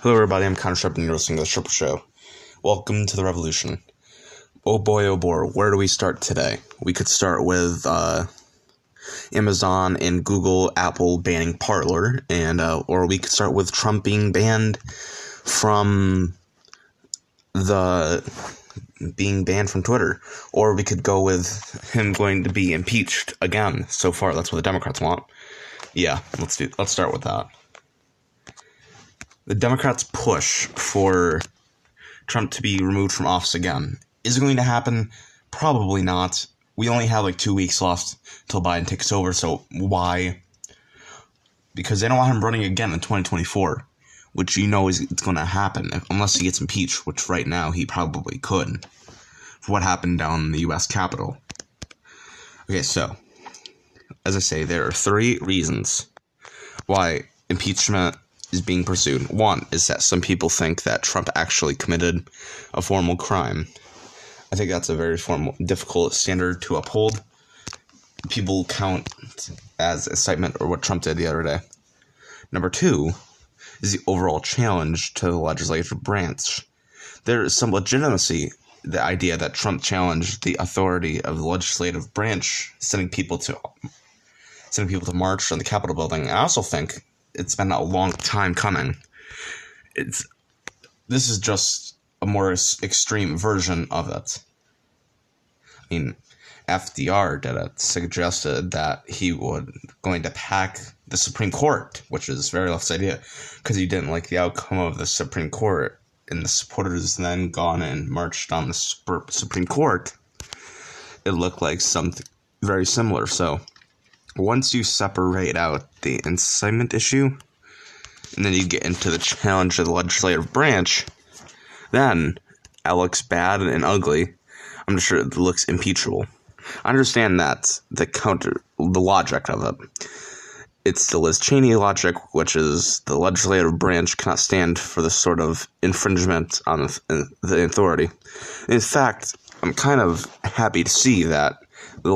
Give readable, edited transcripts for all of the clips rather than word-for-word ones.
Hello everybody, I'm Connor Shepard and you're listening to The Triple Show. Welcome to the revolution. Oh boy, where do we start today? We could start with Amazon and Google, Apple banning Parler, and or we could start with Trump being banned from Twitter, or we could go with him going to be impeached again. So far, that's what the Democrats want. Yeah, let's start with that. The Democrats' push for Trump to be removed from office again. Is it going to happen? Probably not. We only have 2 weeks left till Biden takes over, so why? Because they don't want him running again in 2024, which it's going to happen, unless he gets impeached, which right now he probably could, for what happened down in the U.S. Capitol. Okay, so, as I say, there are 3 reasons why impeachment is being pursued. One is that some people think that Trump actually committed a formal crime. I think that's a very difficult standard to uphold. People count as incitement or what Trump did the other day. Number 2 is the overall challenge to the legislative branch. There is some legitimacy, the idea that Trump challenged the authority of the legislative branch, sending people to march on the Capitol building. I also think it's been a long time coming. This is just a more extreme version of it. I mean, FDR did it, suggested that he going to pack the Supreme Court, which is very left's idea, because he didn't like the outcome of the Supreme Court, and the supporters then gone and marched on the Supreme Court. It looked like something very similar. So once you separate out the incitement issue, and then you get into the challenge of the legislative branch, then it looks bad and ugly. I'm just sure it looks impeachable. I understand that the logic of it. It's the Liz Cheney logic, which is the legislative branch cannot stand for this sort of infringement on the authority. In fact, I'm kind of happy to see that the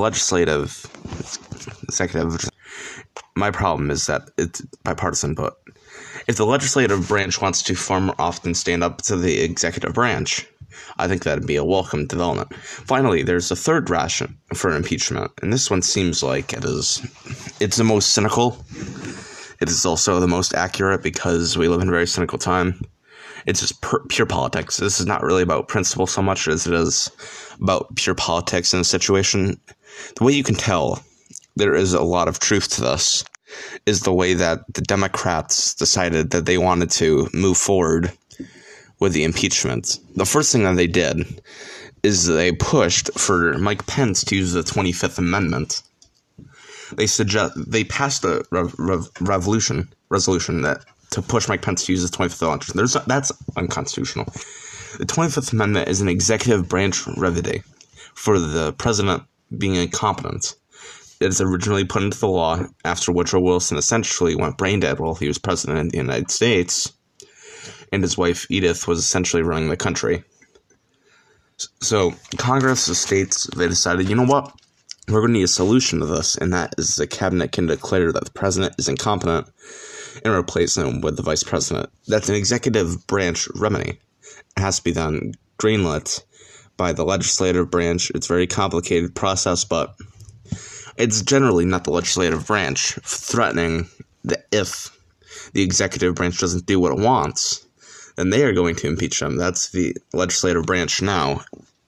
executive. My problem is that it's bipartisan, but if the legislative branch wants to far more often stand up to the executive branch, I think that'd be a welcome development. Finally, there's a third ration for impeachment, and this one seems like it's the most cynical. It is also the most accurate because we live in a very cynical time. It's just pure politics. This is not really about principle so much as it is about pure politics in a situation. The way you can tell there is a lot of truth to this is the way that the Democrats decided that they wanted to move forward with the impeachment. The first thing that they did is they pushed for Mike Pence to use the 25th Amendment. They passed a resolution that to push Mike Pence to use the 25th Amendment. That's unconstitutional. The 25th Amendment is an executive branch remedy for the president being incompetent. It is originally put into the law after Woodrow Wilson essentially went brain dead while he was president of the United States, and his wife Edith was essentially running the country. So Congress, the states, they decided, you know what? We're going to need a solution to this, and that is the cabinet can declare that the president is incompetent and replace him with the vice president. That's an executive branch remedy. It has to be then greenlit by the legislative branch. It's a very complicated process, but it's generally not the legislative branch threatening that if the executive branch doesn't do what it wants, then they are going to impeach him. That's the legislative branch now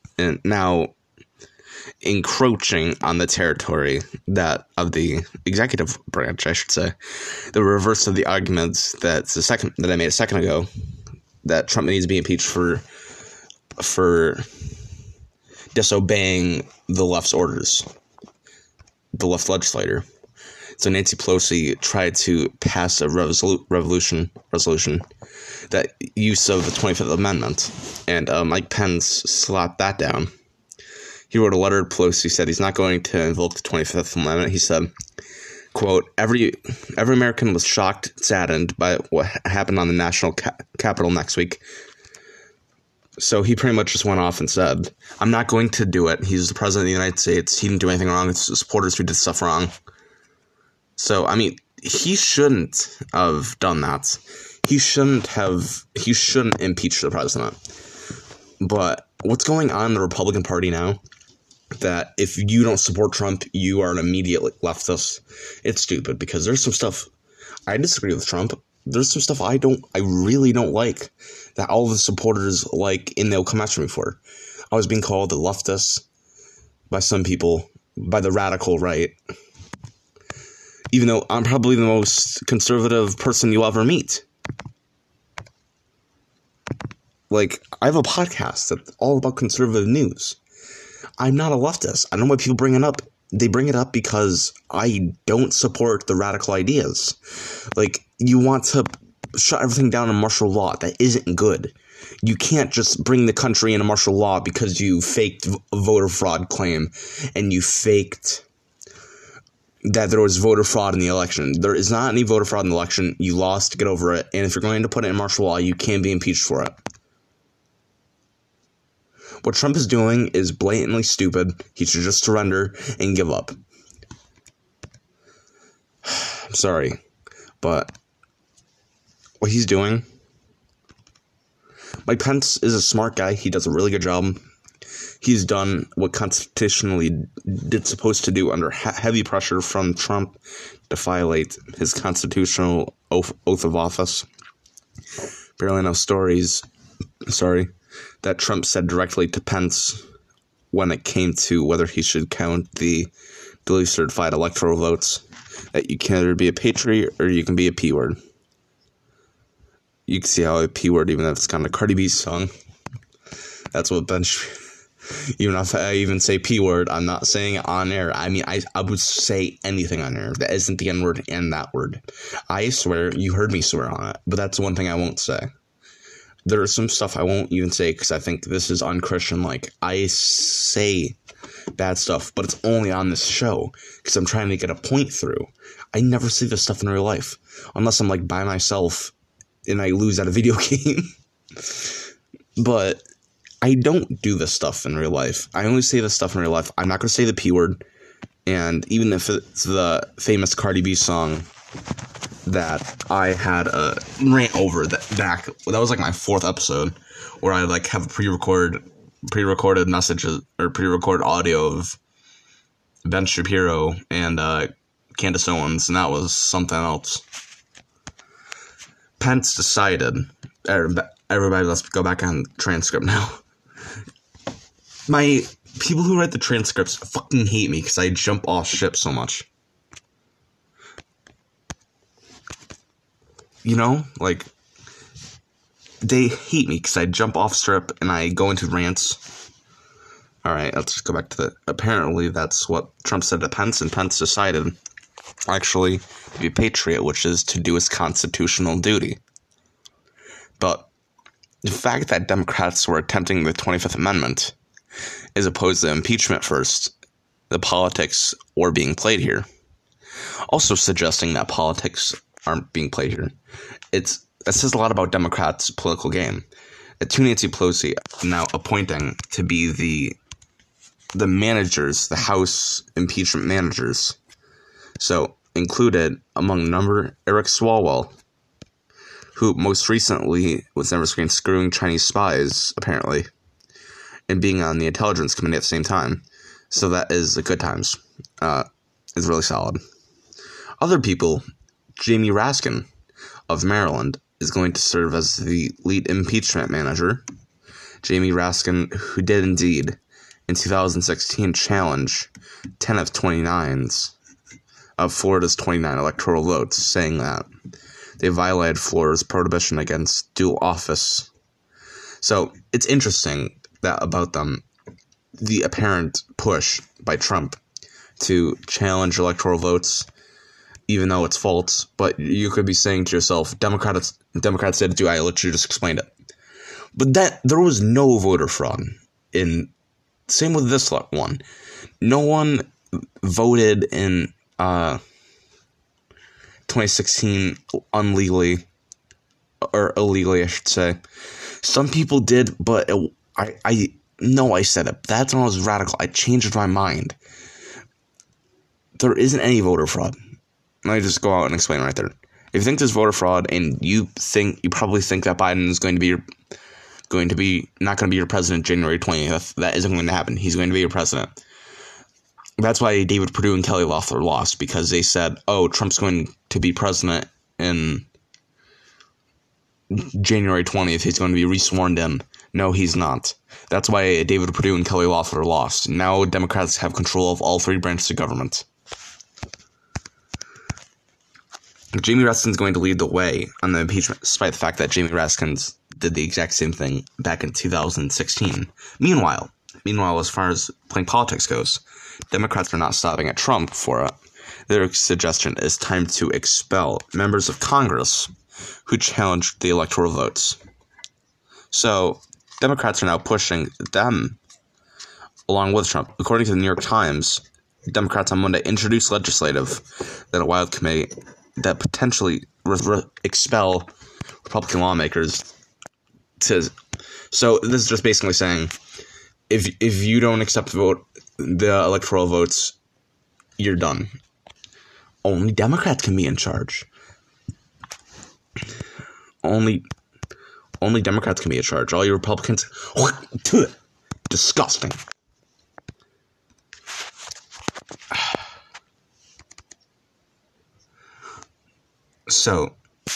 encroaching on the territory of the executive branch, I should say. The reverse of the arguments that I made a second ago, that Trump needs to be impeached for disobeying the left's orders, the left legislator. So Nancy Pelosi tried to pass a resolution that use of the 25th Amendment, and Mike Pence slapped that down. He wrote a letter to Pelosi, said he's not going to invoke the 25th Amendment. He said, quote, every American was shocked, saddened by what happened on the national Capitol next week. So he pretty much just went off and said, I'm not going to do it. He's the president of the United States. He didn't do anything wrong. It's the supporters who did stuff wrong. So, I mean, he shouldn't have done that. he shouldn't impeach the president. But what's going on in the Republican Party now, that if you don't support Trump, you are an immediate leftist, it's stupid, because there's some stuff I disagree with Trump. There's some stuff I really don't like, that all the supporters like, and they'll come after me for. I was being called a leftist by some people, by the radical right, even though I'm probably the most conservative person you'll ever meet. Like, I have a podcast that's all about conservative news. I'm not a leftist. I don't know why people bring it up. They bring it up because I don't support the radical ideas. Like, you want to shut everything down in martial law. That isn't good. You can't just bring the country into martial law because you faked a voter fraud claim and you faked that there was voter fraud in the election. There is not any voter fraud in the election. You lost, get over it. And if you're going to put it in martial law, you can be impeached for it. What Trump is doing is blatantly stupid. He should just surrender and give up. I'm sorry, but what he's doing... Mike Pence is a smart guy. He does a really good job. He's done what constitutionally it's supposed to do under heavy pressure from Trump to violate his constitutional oath of office. Barely enough stories, that Trump said directly to Pence when it came to whether he should count the duly certified electoral votes, that you can either be a patriot or you can be a P word. You can see how a P word, even if it's kind of Cardi B's song, that's what even if I even say P word, I'm not saying it on air. I mean, I would say anything on air that isn't the N word and that word. I swear, you heard me swear on it, but that's one thing I won't say. There is some stuff I won't even say because I think this is unchristian-like. I say bad stuff, but it's only on this show because I'm trying to get a point through. I never say this stuff in real life unless I'm like by myself and I lose at a video game. But I don't do this stuff in real life. I only say this stuff in real life. I'm not going to say the P word. And even if it's the famous Cardi B song that I had a rant over that was like my 4th episode, where I like have pre-recorded messages or pre-recorded audio of Ben Shapiro and Candace Owens, and that was something else. Pence decided, everybody, let's go back on transcript now. My people who write the transcripts fucking hate me because I jump off ship so much. You know, like, they hate me because I jump off strip and I go into rants. Alright, let's just go back to the... Apparently, that's what Trump said to Pence, and Pence decided, actually, to be a patriot, which is to do his constitutional duty. But the fact that Democrats were attempting the 25th Amendment, as opposed to impeachment first, the politics were being played here. Also suggesting that politics aren't being played here. That says a lot about Democrats' political game. To Nancy Pelosi now appointing to be the managers, the House impeachment managers. So included among the number Eric Swalwell, who most recently was never screwing Chinese spies, apparently, and being on the Intelligence Committee at the same time. So that is a good times. It's really solid. Other people, Jamie Raskin of Maryland is going to serve as the lead impeachment manager. Jamie Raskin, who did indeed, in 2016, challenge 10 of 29s of Florida's 29 electoral votes, saying that they violated Florida's prohibition against dual office. So it's interesting that about them, the apparent push by Trump to challenge electoral votes, even though it's false, but you could be saying to yourself, Democrats did it too. I literally just explained it. But there was no voter fraud. Same with this one. No one voted in 2016 unlegally, or illegally, I should say. Some people did, but I said it. That's when I was radical. I changed my mind. There isn't any voter fraud. Let me just go out and explain right there. If you think there's voter fraud, and you probably think that Biden is not going to be your president January 20th, that isn't going to happen. He's going to be your president. That's why David Perdue and Kelly Loeffler lost, because they said, "Oh, Trump's going to be president in January 20th. He's going to be resworn in." No, he's not. That's why David Perdue and Kelly Loeffler lost. Now Democrats have control of all three branches of government. Jamie Raskin's going to lead the way on the impeachment, despite the fact that Jamie Raskin did the exact same thing back in 2016. Meanwhile, as far as playing politics goes, Democrats are not stopping at Trump for it. Their suggestion is time to expel members of Congress who challenged the electoral votes. So, Democrats are now pushing them along with Trump. According to the New York Times, Democrats on Monday introduced legislative that a wild committee that potentially expel Republican lawmakers. So this is just basically saying, if you don't accept the electoral votes, you're done. Only Democrats can be in charge. Only Democrats can be in charge. All you Republicans, disgusting. So,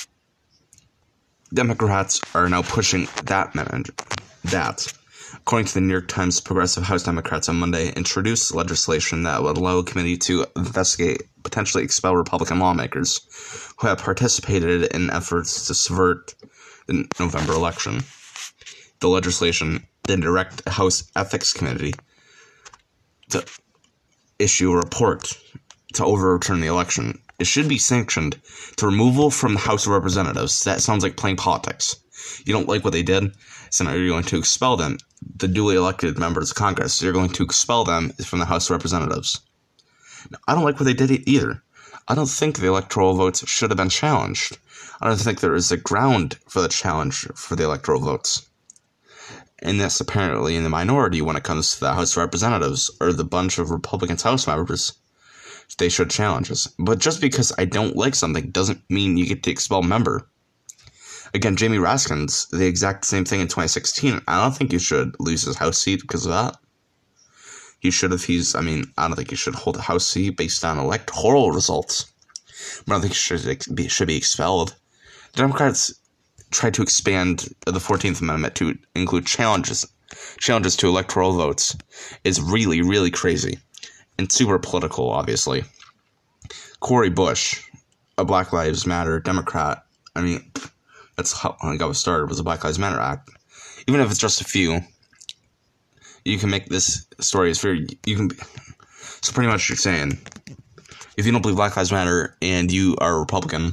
Democrats are now pushing that. According to the New York Times, progressive House Democrats on Monday introduced legislation that would allow a committee to investigate, potentially expel Republican lawmakers who have participated in efforts to subvert the November election. The legislation then direct the House Ethics Committee to issue a report to overturn the election. It should be sanctioned to removal from the House of Representatives. That sounds like playing politics. You don't like what they did, so now you're going to expel them. The duly elected members of Congress, you're going to expel them from the House of Representatives. Now, I don't like what they did either. I don't think the electoral votes should have been challenged. I don't think there is a ground for the challenge for the electoral votes. And that's apparently in the minority when it comes to the House of Representatives, or the bunch of Republicans House members. They should challenge us. But just because I don't like something doesn't mean you get to expel a member. Again, Jamie Raskin's the exact same thing in 2016. I don't think you should lose his House seat because of that. He should if I don't think he should hold a House seat based on electoral results. But I don't think he should be expelled. The Democrats tried to expand the 14th Amendment to include challenges to electoral votes. Is really, really crazy. And super political, obviously. Cori Bush, a Black Lives Matter Democrat, that's how I got started, was a Black Lives Matter Act. Even if it's just a few, you can make this story as fair. So pretty much you're saying, if you don't believe Black Lives Matter and you are a Republican,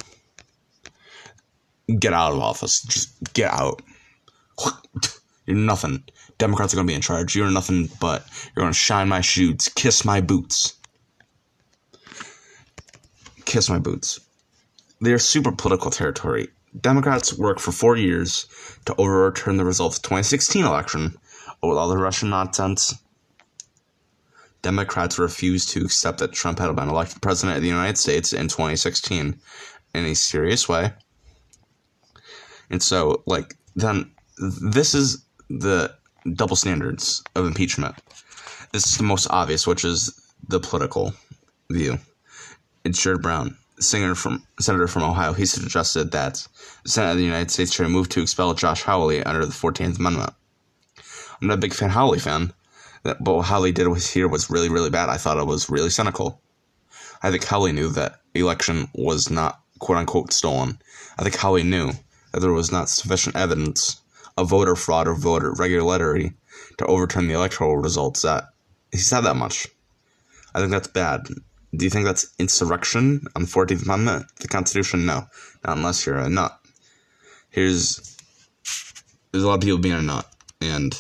get out of office. Just get out. You're nothing. Democrats are going to be in charge. You're nothing but you're going to shine my shoes, kiss my boots. Kiss my boots. They're super political territory. Democrats worked for 4 years to overturn the results of the 2016 election with all the Russian nonsense. Democrats refused to accept that Trump had been elected president of the United States in 2016 in a serious way. And so, then this is the double standards of impeachment. This is the most obvious, which is the political view. It's Sherrod Brown, senator from Ohio. He suggested that the Senate of the United States should move to expel Josh Hawley under the 14th Amendment. I'm not a big Hawley fan, but what Hawley did here was really, really bad. I thought it was really cynical. I think Hawley knew that the election was not quote-unquote stolen. I think Hawley knew that there was not sufficient evidence of voter fraud or voter irregularity to overturn the electoral results. That he said that much. I think that's bad. Do you think that's insurrection on the 14th Amendment? The Constitution? No. Not unless you're a nut. There's a lot of people being a nut. And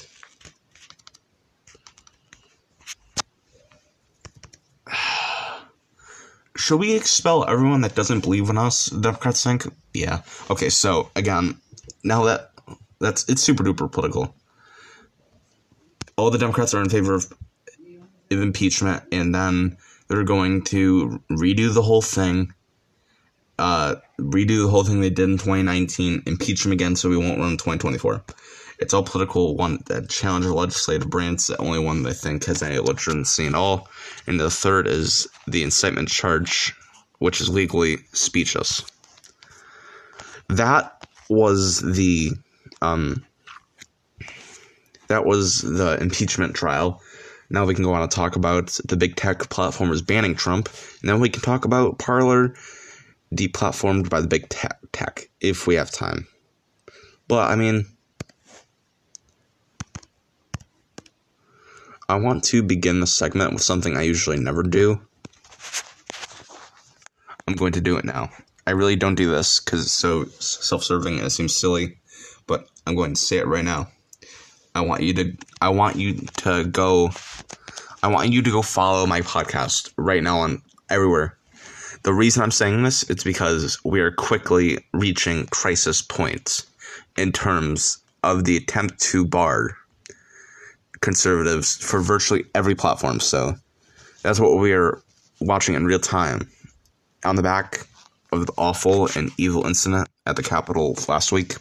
should we expel everyone that doesn't believe in us, the Democrats think? Yeah. Okay, so, again, now it's super duper political. All the Democrats are in favor of impeachment, and then they're going to redo the whole thing. redo the whole thing they did in 2019, impeach him again so we won't run in 2024. It's all political. One that challenges legislative branch. The only one that I think has any legitimacy at all. And the third is the incitement charge, which is legally specious. That was the impeachment trial. Now we can go on and talk about the big tech platformers banning Trump. And then we can talk about Parler deplatformed by the big tech if we have time. But I mean, I want to begin the segment with something I usually never do. I'm going to do it now. I really don't do this because it's so self-serving and it seems silly, but I'm going to say it right now. I want you to go follow my podcast right now on everywhere. The reason I'm saying this is because we are quickly reaching crisis points in terms of the attempt to bar conservatives for virtually every platform. So that's what we are watching in real time on the back of the awful and evil incident at the Capitol last week.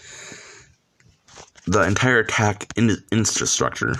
The entire attack infrastructure.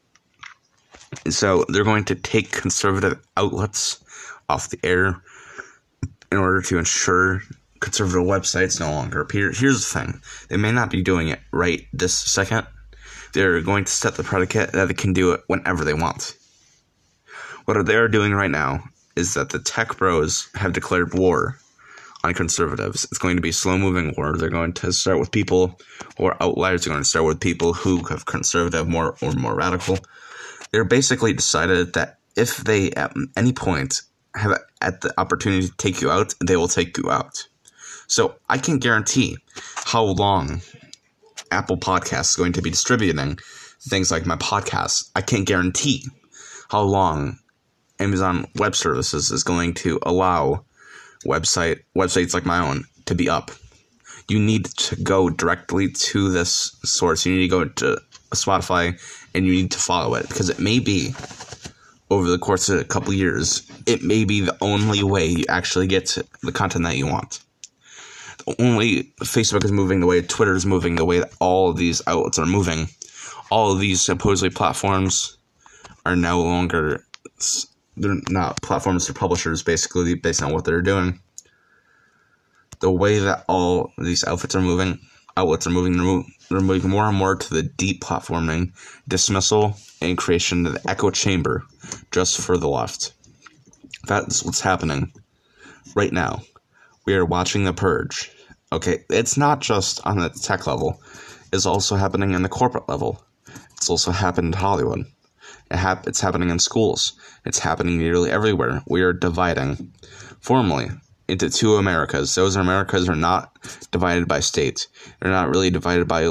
So they're going to take conservative outlets off the air in order to ensure conservative websites no longer appear. Here's the thing. They may not be doing it right this second. They're going to set the predicate that they can do it whenever they want. What they're doing right now is that the tech bros have declared war on conservatives. It's going to be a slow-moving war. They're going to start with people who are outliers. They're going to start with people who have conservative more radical. They're basically decided that if they at any point have at the opportunity to take you out, they will take you out. So I can guarantee how long Apple Podcasts is going to be distributing things like my podcast. I can't guarantee how long Amazon Web Services is going to allow websites like my own to be up. You need to go directly to this source. You need to go to Spotify and you need to follow it, because it may be, over the course of a couple years, it may be the only way you actually get to the content that you want. Only Facebook is moving the way Twitter is moving, the way that all of these outlets are moving. All of these supposedly platforms are no longer, they're not platforms, they're publishers, basically, based on what they're doing. The way that all these outlets are moving, they're moving more and more to the deplatforming, dismissal, and creation of the echo chamber just for the left. That's what's happening right now. We are watching the purge. Okay, it's not just on the tech level. It's also happening in the corporate level. It's also happened in Hollywood. It's happening in schools. It's happening nearly everywhere. We are dividing formally into two Americas. Those Americas are not divided by states. They're not really divided by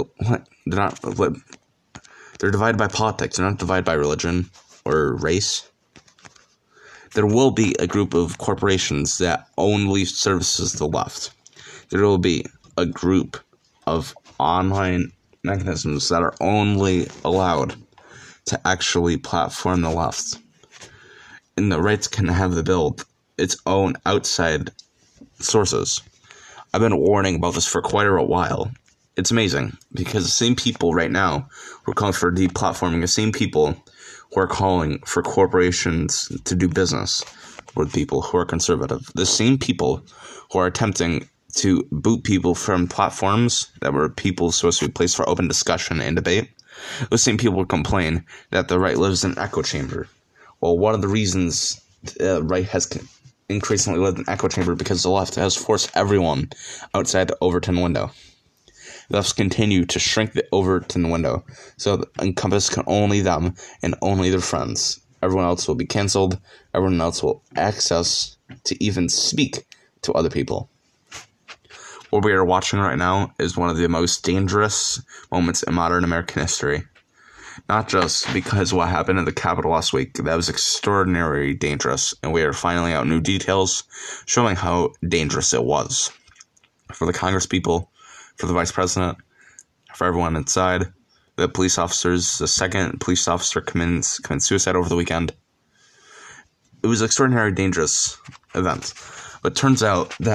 they're divided by politics. They're not divided by religion or race. There will be a group of corporations that only services the left. There will be a group of online mechanisms that are only allowed to actually platform the left. And the right can have the build its own outside sources. I've been warning about this for quite a while. It's amazing, because the same people right now who are calling for deplatforming, the same people who are calling for corporations to do business with people who are conservative, the same people who are attempting to boot people from platforms that were people supposed to be placed for open discussion and debate, those same people complain that the right lives in an echo chamber. Well, one of the reasons the right has increasingly lived in an echo chamber because the left has forced everyone outside the Overton window. Thus continue to shrink the Overton window so that encompass can only them and only their friends. Everyone else will be canceled. Everyone else will access to even speak to other people. What we are watching right now is one of the most dangerous moments in modern American history. Not just because of what happened in the Capitol last week. That was extraordinarily dangerous, and we are finding out new details showing how dangerous it was. For the Congress people, for the Vice President, for everyone inside, the police officers, the second police officer committed suicide over the weekend. It was an extraordinarily dangerous event. But it turns out that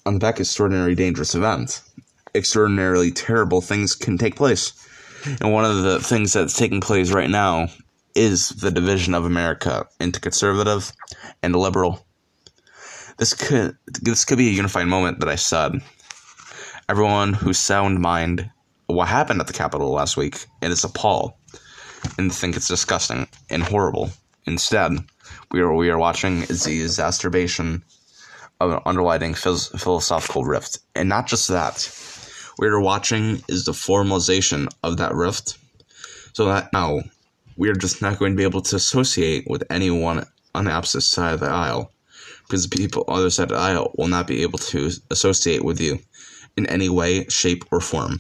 on the back of extraordinary dangerous event, extraordinarily terrible things can take place. And one of the things that's taking place right now is the division of America into conservative and liberal. This could be a unifying moment that I said. Everyone who's sound mind, what happened at the Capitol last week, it is appalled and think it's disgusting and horrible. Instead, what we are watching is the exacerbation of an underlying philosophical rift. And not just that. What we're watching is the formalization of that rift, so that now we are just not going to be able to associate with anyone on the opposite side of the aisle, because the people on the other side of the aisle will not be able to associate with you in any way, shape, or form.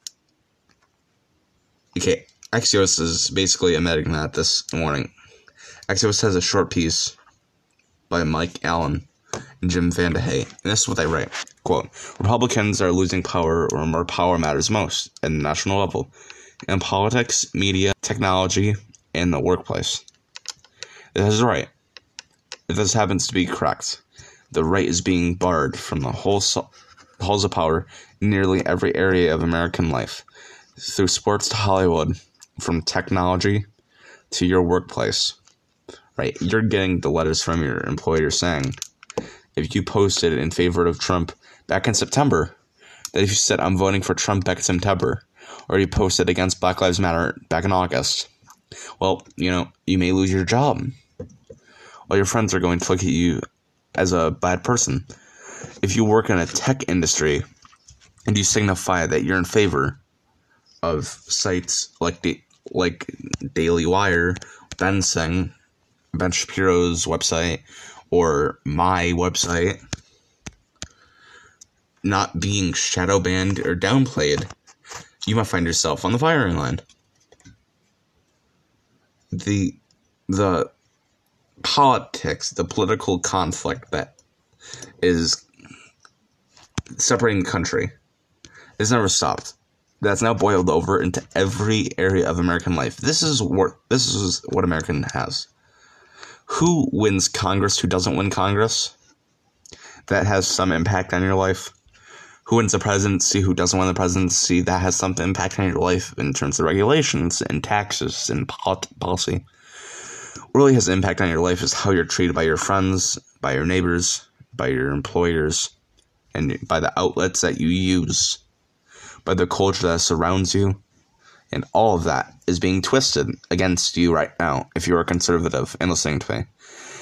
Okay, Axios is basically admitting that this morning. Axios has a short piece by Mike Allen and Jim VandeHei, and this is what they write. Quote, Republicans are losing power where more power matters most at the national level, in politics, media, technology, and the workplace. This is right. If this happens to be correct, the right is being barred from the halls of power in nearly every area of American life, through sports to Hollywood, from technology to your workplace. Right? You're getting the letters from your employer saying, if you posted in favor of Trump back in September, that if you said, I'm voting for Trump back in September, or you posted against Black Lives Matter back in August, well, you may lose your job. All your friends are going to look at you as a bad person. If you work in a tech industry and you signify that you're in favor of sites like Daily Wire, Ben Shapiro's website, or my website, not being shadow banned or downplayed, you might find yourself on the firing line. The politics, the political conflict that is separating the country has never stopped. That's now boiled over into every area of American life. This is what American has. Who wins Congress? Who doesn't win Congress? That has some impact on your life. Who wins the presidency? Who doesn't win the presidency? That has some impact on your life in terms of regulations and taxes and policy. What really has an impact on your life is how you're treated by your friends, by your neighbors, by your employers, and by the outlets that you use, by the culture that surrounds you. And all of that is being twisted against you right now if you're a conservative and listening to me.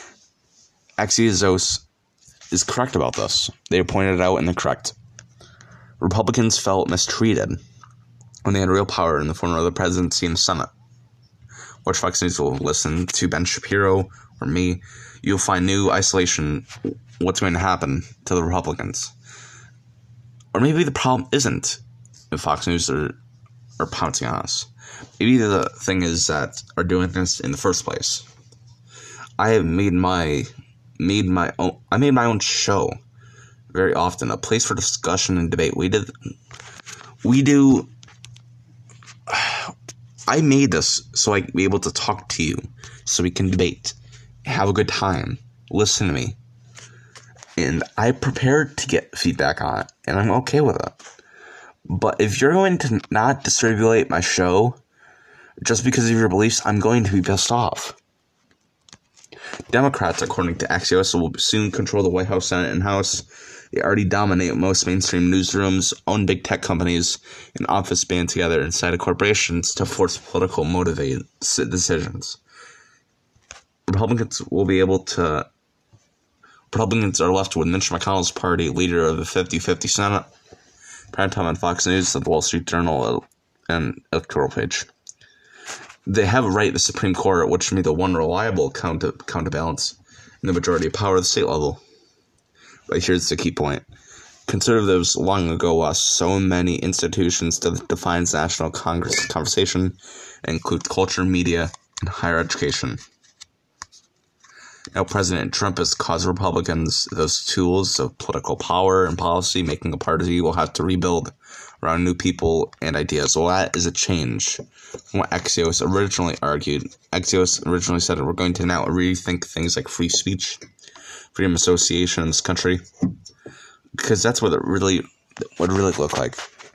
Axios is correct about this. They pointed it out and they're correct. Republicans felt mistreated when they had real power in the form of the presidency and Senate. Watch Fox News will listen to Ben Shapiro or me. You'll find new isolation. What's going to happen to the Republicans? Or maybe the problem isn't if Fox News are pouncing on us. Maybe the thing is that are doing this in the first place. I have made my own show very often, a place for discussion and debate. I made this so I can be able to talk to you, so we can debate, have a good time, listen to me. And I prepared to get feedback on it, and I'm okay with it. But if you're going to not distribute my show just because of your beliefs, I'm going to be pissed off. Democrats, according to Axios, will soon control the White House, Senate, and House. They already dominate most mainstream newsrooms, own big tech companies, and office band together inside of corporations to force political motivated decisions. Republicans are left with Mitch McConnell's party, leader of the 50-50 Senate. Primetime on Fox News, the Wall Street Journal, and electoral page. They have a right to the Supreme Court, which should be the one reliable counterbalance in the majority of power at the state level. But here's the key point. Conservatives long ago lost so many institutions that defines national conversation and include culture, media, and higher education. Now President Trump has caused Republicans those tools of political power and policy, making a party will have to rebuild around new people and ideas. Well, that is a change from what Axios originally argued. Axios originally said that we're going to now rethink things like free speech, freedom of association in this country. because that's what it really look like.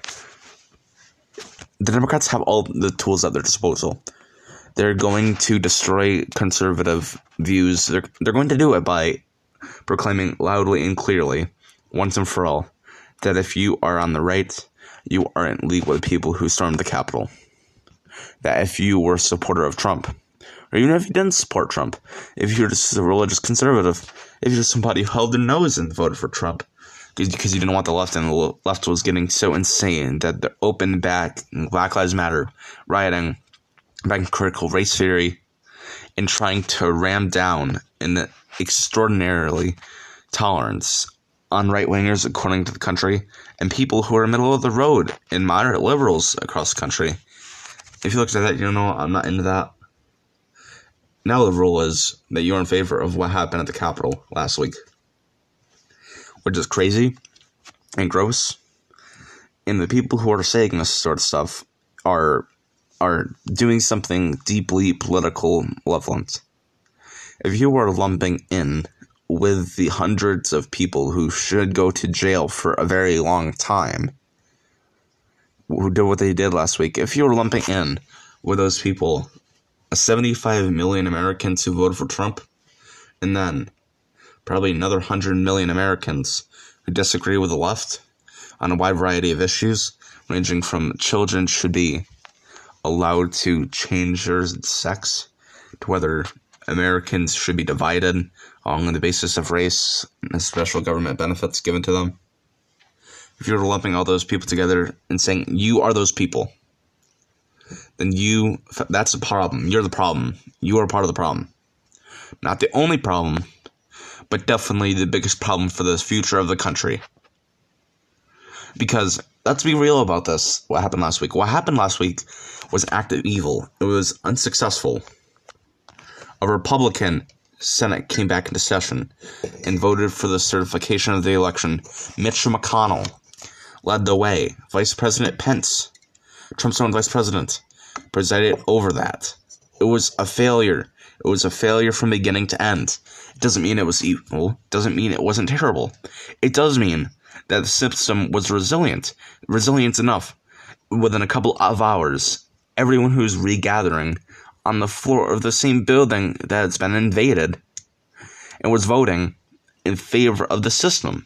The Democrats have all the tools at their disposal. They're going to destroy conservative views. They're going to do it by proclaiming loudly and clearly, once and for all, that if you are on the right, you are in league with people who stormed the Capitol. That if you were a supporter of Trump, or even if you didn't support Trump, if you're just a religious conservative, if you're somebody who held their nose and voted for Trump, because you didn't want the left, and the left was getting so insane that they're open back Black Lives Matter, rioting, back in critical race theory, and trying to ram down an extraordinarily tolerance on right-wingers according to the country, and people who are middle of the road and moderate liberals across the country. If you look at that, you know, I'm not into that. Now the rule is that you're in favor of what happened at the Capitol last week, which is crazy and gross. And the people who are saying this sort of stuff are doing something deeply political malevolent. If you are lumping in with the hundreds of people who should go to jail for a very long time, who did what they did last week, if you're lumping in with those people, 75 million Americans who voted for Trump, and then probably another 100 million Americans who disagree with the left on a wide variety of issues, ranging from children should be allowed to change their sex, to whether Americans should be divided on the basis of race and special government benefits given to them. If you're lumping all those people together and saying you are those people, then that's the problem. You're the problem. You are part of the problem. Not the only problem, but definitely the biggest problem for the future of the country. Because let's be real about this, what happened last week. What happened last week was an act of evil. It was unsuccessful. A Republican Senate came back into session and voted for the certification of the election. Mitch McConnell led the way. Vice President Pence, Trump's own vice president, presided over that. It was a failure. It was a failure from beginning to end. It doesn't mean it was evil. It doesn't mean it wasn't terrible. It does mean that the system was resilient enough. Within a couple of hours, everyone who's regathering on the floor of the same building that has been invaded and was voting in favor of the system.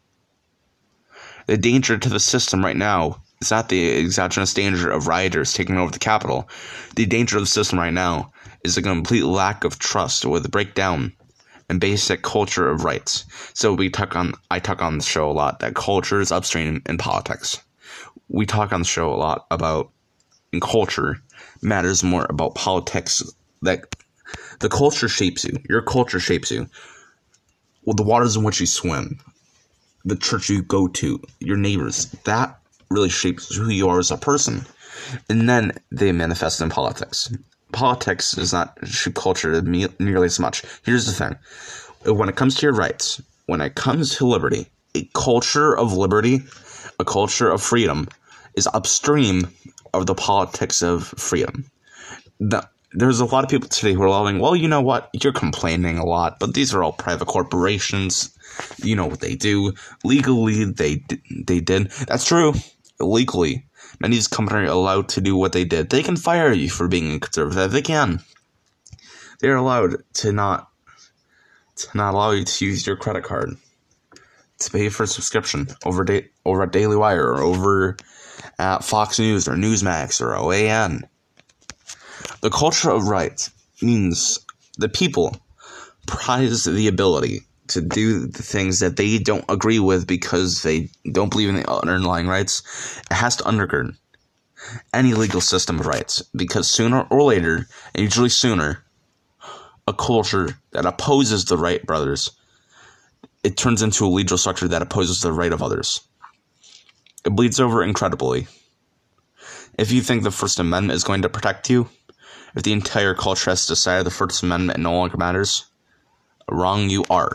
The danger to the system right now is not the exogenous danger of rioters taking over the Capitol. The danger of the system right now is a complete lack of trust with the breakdown and basic culture of rights. So I talk on the show a lot that culture is upstream in politics. We talk on the show a lot about in culture matters more about politics, that the culture shapes you. Your culture shapes you. Well, the waters in which you swim, the church you go to, your neighbors, that really shapes who you are as a person. And then they manifest in politics. Politics does not shape culture nearly as much. Here's the thing. When it comes to your rights, when it comes to liberty, a culture of liberty, a culture of freedom is upstream of the politics of freedom. There's a lot of people today who are loving, well, you know what? You're complaining a lot, but these are all private corporations. You know what they do. Legally, they did. That's true. Illegally, many of these companies are allowed to do what they did. They can fire you for being conservative. They can. They're allowed to not allow you to use your credit card to pay for a subscription over at Daily Wire or over at Fox News or Newsmax or OAN. The culture of rights means the people prize the ability to do the things that they don't agree with because they don't believe in the underlying rights. It has to undergird any legal system of rights, because sooner or later, and usually sooner, a culture that opposes the right, brothers, it turns into a legal structure that opposes the right of others. It bleeds over incredibly. If you think the First Amendment is going to protect you, if the entire culture has decided the First Amendment no longer matters, wrong you are.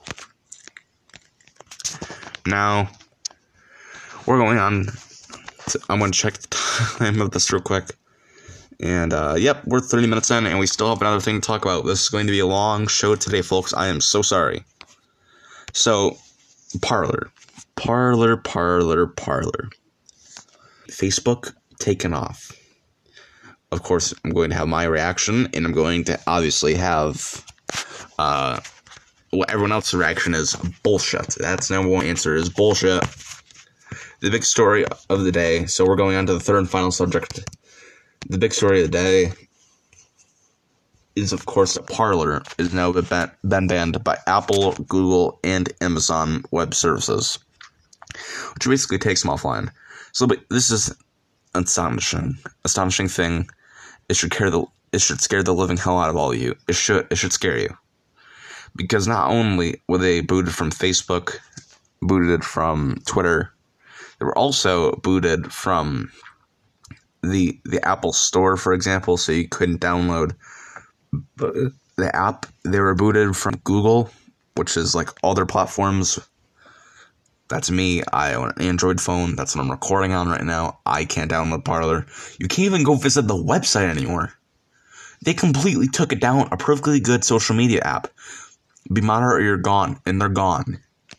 Now, we're going on. I'm going to check the time of this real quick. And, yep, we're 30 minutes in, and we still have another thing to talk about. This is going to be a long show today, folks. I am so sorry. So, Parler. Parler. Facebook taken off. Of course, I'm going to have my reaction, and I'm going to obviously have what everyone else's reaction is. Bullshit. That's number one answer is bullshit. The big story of the day. So we're going on to the third and final subject. The big story of the day is, of course, Parler is now been banned by Apple, Google, and Amazon Web Services, which basically takes them offline. So, but this is astonishing thing. It should scare the living hell out of all of you. It should scare you, because not only were they booted from Facebook, booted from Twitter, they were also booted from the Apple Store, for example, so you couldn't download the app. They were booted from Google, which is like all their platforms. That's me. I own an Android phone. That's what I'm recording on right now. I can't download Parler. You can't even go visit the website anymore. They completely took it down. A perfectly good social media app. Be moderate or you're gone. And they're gone.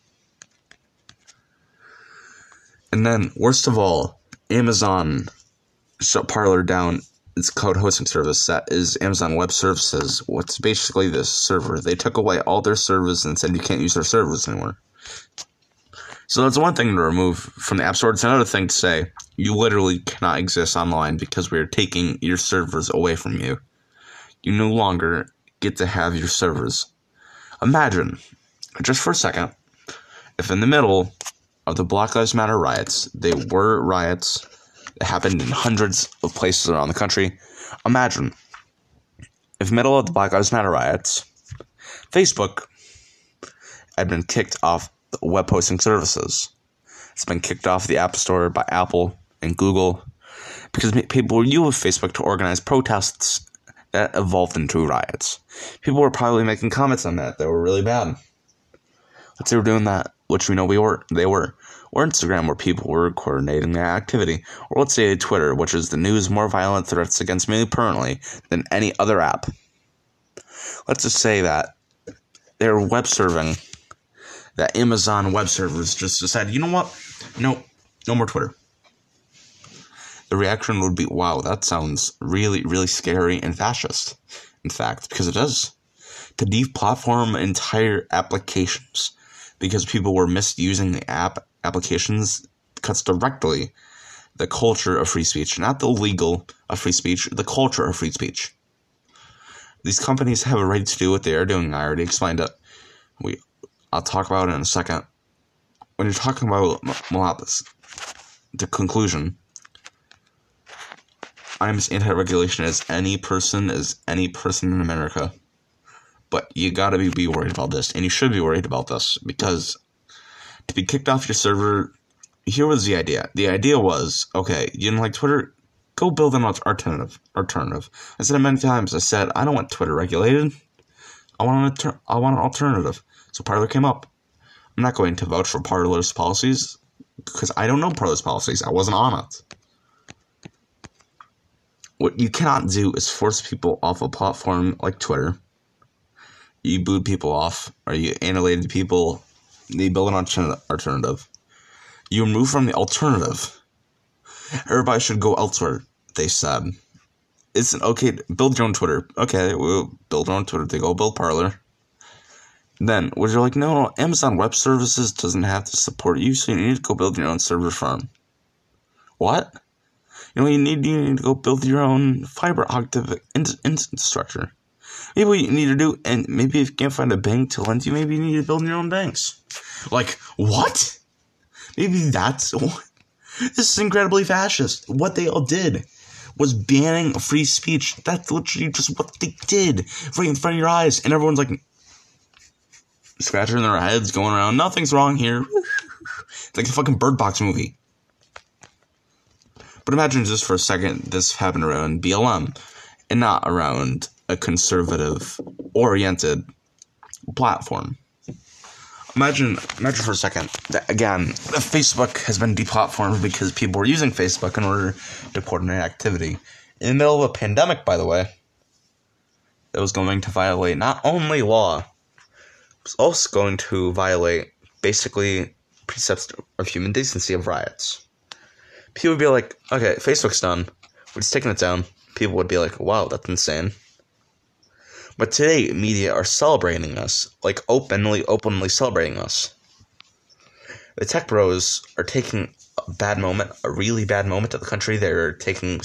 And then, worst of all, Amazon shut Parler down. It's cloud hosting service. That is Amazon Web Services. What's basically this server. They took away all their servers and said you can't use their servers anymore. So that's one thing to remove from the App Store. It's another thing to say you literally cannot exist online because we are taking your servers away from you. You no longer get to have your servers. Imagine, just for a second, if in the middle of the Black Lives Matter riots, they were riots that happened in hundreds of places around the country. Imagine if middle of the Black Lives Matter riots, Facebook had been kicked off web hosting services. It's been kicked off the App Store by Apple and Google because people used Facebook to organize protests that evolved into riots. People were probably making comments on that were really bad. Let's say we're doing that, which we know they were. Or Instagram, where people were coordinating their activity. Or let's say Twitter, which is the news more violent threats against me permanently than any other app. Let's just say that they're web serving, that Amazon web servers just decided, you know what? No more Twitter. The reaction would be, wow, that sounds really, really scary and fascist. In fact, because it does. To deplatform entire applications because people were misusing the applications cuts directly the culture of free speech, not the legal of free speech, the culture of free speech. These companies have a right to do what they are doing. I already explained it. I'll talk about it in a second. When you're talking about monopolies, the conclusion, I'm as anti-regulation as any person in America. But you gotta be worried about this, and you should be worried about this, because to be kicked off your server, here was the idea. The idea was, okay, you didn't like Twitter? Go build an alternative. I said it many times. I said, I don't want Twitter regulated. I want an alternative. So Parler came up. I'm not going to vouch for Parler's policies because I don't know Parler's policies. I wasn't on it. What you cannot do is force people off a platform like Twitter. You boot people off, or you annihilated people. They build an alternative. You remove from the alternative. Everybody should go elsewhere, they said. It's okay to build your own Twitter. Okay, we'll build our own Twitter. They go build Parler. Then, where you're like, no, Amazon Web Services doesn't have to support you, so you need to go build your own server farm. What? You need to go build your own fiber optic infrastructure. Maybe what you need to do, and maybe if you can't find a bank to lend you, maybe you need to build your own banks. Like, what? Maybe that's... This is incredibly fascist. What they all did was banning free speech. That's literally just what they did right in front of your eyes. And everyone's like, scratching their heads, going around, nothing's wrong here. It's like a fucking Bird Box movie. But imagine just for a second this happened around BLM and not around a conservative-oriented platform. Imagine for a second that, again, Facebook has been deplatformed because people were using Facebook in order to coordinate activity. In the middle of a pandemic, by the way, that was going to violate not only law, it was also going to violate basically precepts of human decency of riots. People would be like, okay, Facebook's done. We're just taking it down. People would be like, wow, that's insane. But today, media are celebrating us, like openly celebrating us. The tech bros are taking a really bad moment of the country. They're doing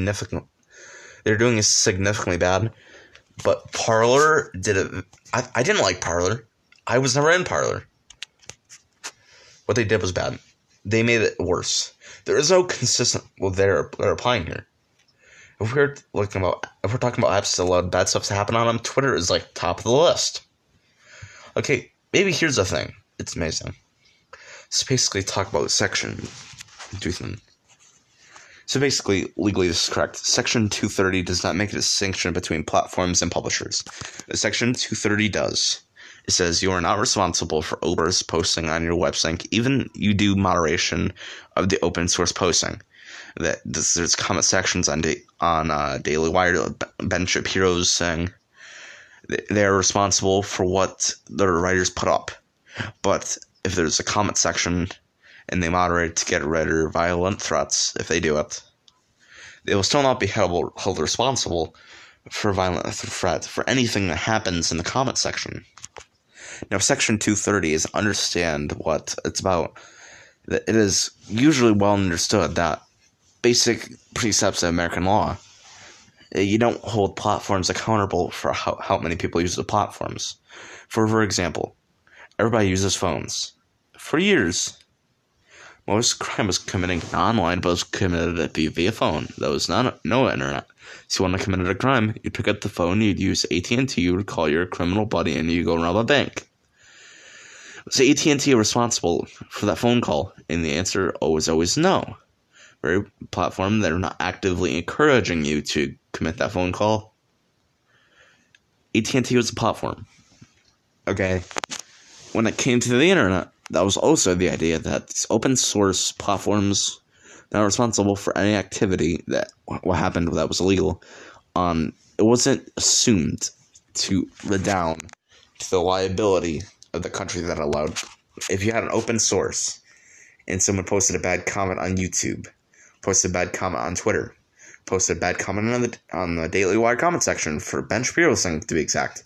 it significantly bad. But Parler did it. I didn't like Parler. I was never in Parler. What they did was bad. They made it worse. There is no consistent. Well, they're applying here. If we're talking about apps that allow bad stuff to happen on them, Twitter is like top of the list. Okay, maybe here's the thing. It's amazing. Let's basically talk about Section 230. So basically, legally this is correct. Section 230 does not make a distinction between platforms and publishers. Section 230 does. It says you are not responsible for open source posting on your website, even you do moderation of the open source posting. There's comment sections on Daily Wire, Ben Shapiro's saying they are responsible for what the writers put up. But if there's a comment section and they moderate to get rid of violent threats, if they do it, they will still not be held responsible for violent threats for anything that happens in the comment section. Now, Section 230 is understand what it's about. It is usually well understood that basic precepts of American law, you don't hold platforms accountable for how many people use the platforms. For example, everybody uses phones. For years, most crime was committed online, but was committed via phone. There was no internet. So you want to commit a crime, you pick up the phone, you'd use AT&T, you would call your criminal buddy, and you go rob a bank. Was AT&T responsible for that phone call? And the answer was always no. Very platform that are not actively encouraging you to commit that phone call. AT&T was a platform. Okay. When it came to the internet, that was also the idea that these open source platforms that are responsible for any activity that what happened that was illegal, it wasn't assumed to redound to the liability of the country that allowed. If you had an open source and someone posted a bad comment on YouTube, posted a bad comment on Twitter, posted a bad comment on the Daily Wire comment section for Ben Shapiro's thing to be exact,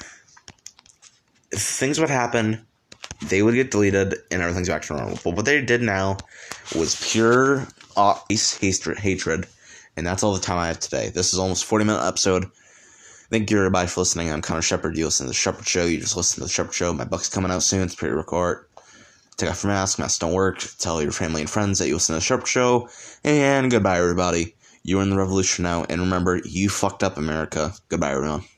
if things would happen, they would get deleted and everything's back to normal. But what they did now was pure hatred, and that's all the time I have today. This is almost a 40-minute episode. Thank you everybody for listening. I'm Connor Shepard. You listen to The Shepard Show. You just listen to The Shepard Show. My book's coming out soon. It's pre-record. Take off your mask. Masks don't work. Tell your family and friends that you listen to The Shepard Show. And goodbye, everybody. You are in the revolution now. And remember, you fucked up, America. Goodbye, everyone.